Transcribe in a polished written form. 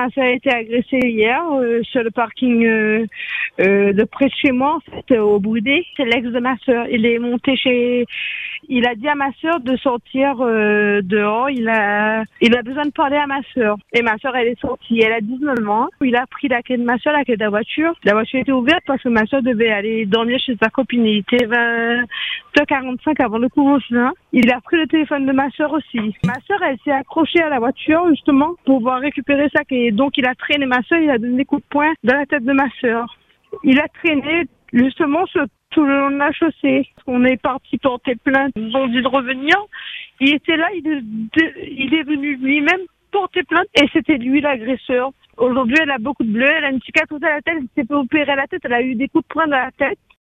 Ma soeur a été agressée hier sur le parking de près de chez moi, en fait, au Boudé. C'est l'ex de ma soeur. Il a dit à ma soeur de sortir dehors. Il a besoin de parler à ma soeur. Et ma soeur, elle est sortie. Elle a 19 ans. Il a pris la clé de ma soeur, la clé de la voiture. La voiture était ouverte parce que ma soeur devait aller dormir chez sa copine. Il était 20h45 avant le couvre-feu. Il a pris le téléphone de ma soeur aussi. Ma soeur, elle s'est accrochée à la voiture justement pour pouvoir récupérer sa clé. Donc il a traîné ma soeur. Il a donné des coups de poing dans la tête de ma soeur. Il a traîné justement tout le long de la chaussée. On est parti porter plainte. Ils ont dit de revenir. Il était là, il est venu lui-même porter plainte et c'était lui l'agresseur. Aujourd'hui, elle a beaucoup de bleu, elle a une cicatrice à la tête, elle s'est fait opérer la tête, elle a eu des coups de poing dans la tête.